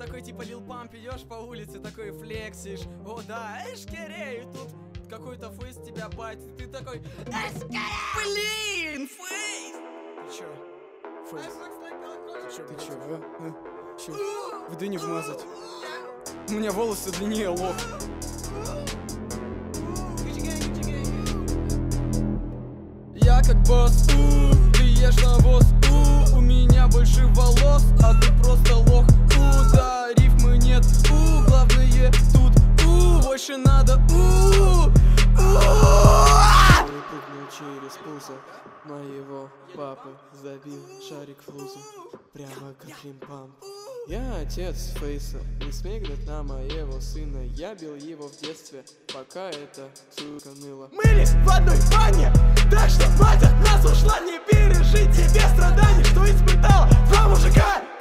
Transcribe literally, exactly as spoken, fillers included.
такой типа Лил Памп, идешь по улице, такой флексишь. О да, эшкерей, и тут какой-то фейс тебя байтит, ты такой эшкерей! Блин, фейс! Ты чё? Фейс? Ты чё, ты чё, а? а? Чё? В дыне вмазать? У меня волосы длиннее, лох. Я как босс, у, ты ешь навоз, у, у меня больше волос, а ты просто лох, у, да, рифмы нет, у, главное тут, у, больше надо, у, Выпрыгнул через пузо моего папы, забил шарик в лузу, прямо как Лимпамп. Я отец Фейса, не смей гнать на моего сына. Я бил его в детстве, пока это сука ныла. Мылись в одной бане, так что мать от нас ушла. Не пережить тебе страданий, что испытала два мужика.